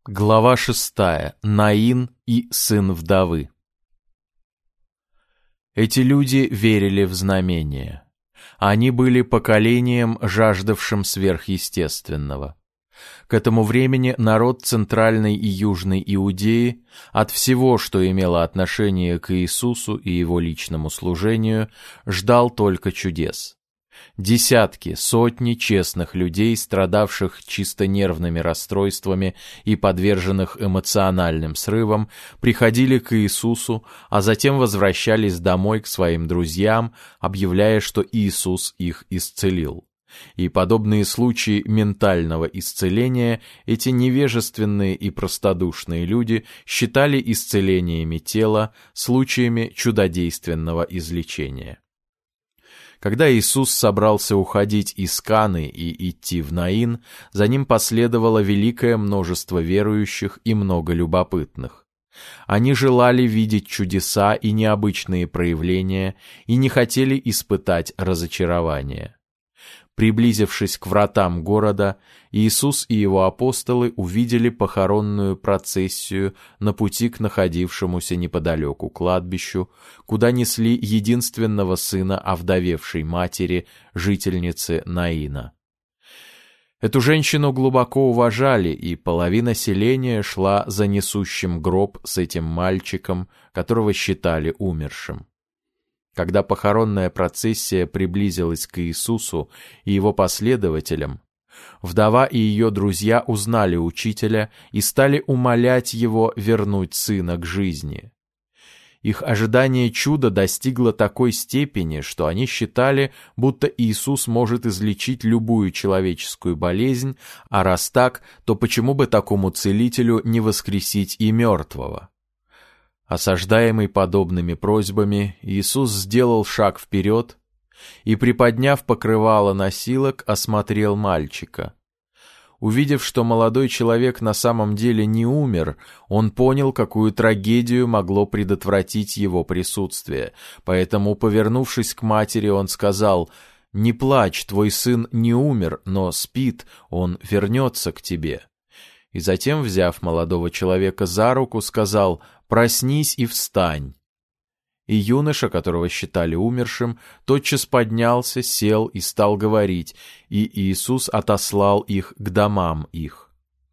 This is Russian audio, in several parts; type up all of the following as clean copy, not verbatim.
Глава 6. Наин и сын вдовы. Эти люди верили в знамения. Они были поколением, жаждавшим сверхъестественного. К этому времени народ Центральной и Южной Иудеи от всего, что имело отношение к Иисусу и его личному служению, ждал только чудес. Десятки, сотни честных людей, страдавших чисто нервными расстройствами и подверженных эмоциональным срывам, приходили к Иисусу, а затем возвращались домой к своим друзьям, объявляя, что Иисус их исцелил. И подобные случаи ментального исцеления эти невежественные и простодушные люди считали исцелениями тела, случаями чудодейственного излечения. Когда Иисус собрался уходить из Каны и идти в Наин, за ним последовало великое множество верующих и много любопытных. Они желали видеть чудеса и необычные проявления и не хотели испытать разочарования. Приблизившись к вратам города, Иисус и его апостолы увидели похоронную процессию на пути к находившемуся неподалеку кладбищу, куда несли единственного сына овдовевшей матери, жительницы Наина. Эту женщину глубоко уважали, и половина селения шла за несущим гроб с этим мальчиком, которого считали умершим. Когда похоронная процессия приблизилась к Иисусу и его последователям, вдова и ее друзья узнали учителя и стали умолять его вернуть сына к жизни. Их ожидание чуда достигло такой степени, что они считали, будто Иисус может излечить любую человеческую болезнь, а раз так, то почему бы такому целителю не воскресить и мертвого? Осаждаемый подобными просьбами, Иисус сделал шаг вперед и, приподняв покрывало носилок, осмотрел мальчика. Увидев, что молодой человек на самом деле не умер, он понял, какую трагедию могло предотвратить его присутствие, поэтому, повернувшись к матери, он сказал: «Не плачь, твой сын не умер, но спит, он вернется к тебе». И затем, взяв молодого человека за руку, сказал: «Проснись и встань». И юноша, которого считали умершим, тотчас поднялся, сел и стал говорить, и Иисус отослал их к домам их.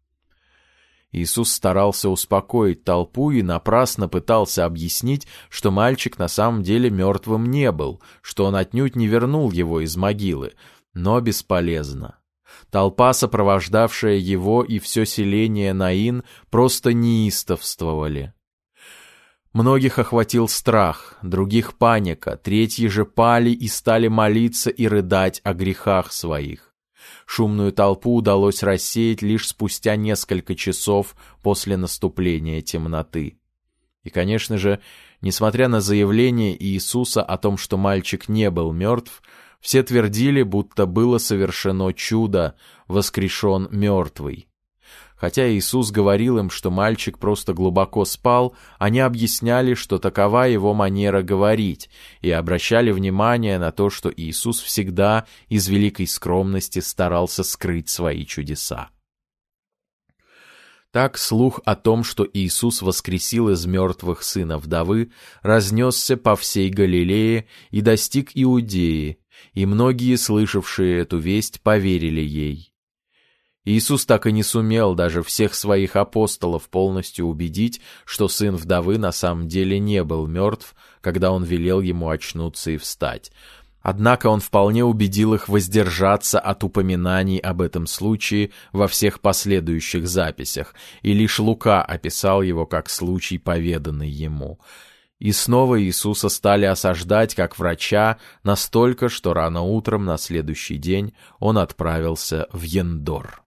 Иисус старался успокоить толпу и напрасно пытался объяснить, что мальчик на самом деле мертвым не был, что он отнюдь не вернул его из могилы, но бесполезно. Толпа, сопровождавшая его, и все селение Наин просто неистовствовали. Многих охватил страх, других паника, третьи же пали и стали молиться и рыдать о грехах своих. Шумную толпу удалось рассеять лишь спустя несколько часов после наступления темноты. И, конечно же, несмотря на заявление Иисуса о том, что мальчик не был мертв, все твердили, будто было совершено чудо, воскрешен мертвый. Хотя Иисус говорил им, что мальчик просто глубоко спал, они объясняли, что такова его манера говорить, и обращали внимание на то, что Иисус всегда из великой скромности старался скрыть свои чудеса. Так слух о том, что Иисус воскресил из мертвых сына вдовы, разнесся по всей Галилее и достиг Иудеи, и многие, слышавшие эту весть, поверили ей. Иисус так и не сумел даже всех своих апостолов полностью убедить, что сын вдовы на самом деле не был мертв, когда он велел ему очнуться и встать. Однако он вполне убедил их воздержаться от упоминаний об этом случае во всех последующих записях, и лишь Лука описал его как случай, поведанный ему. И снова Иисуса стали осаждать как врача, настолько, что рано утром на следующий день он отправился в Ендор.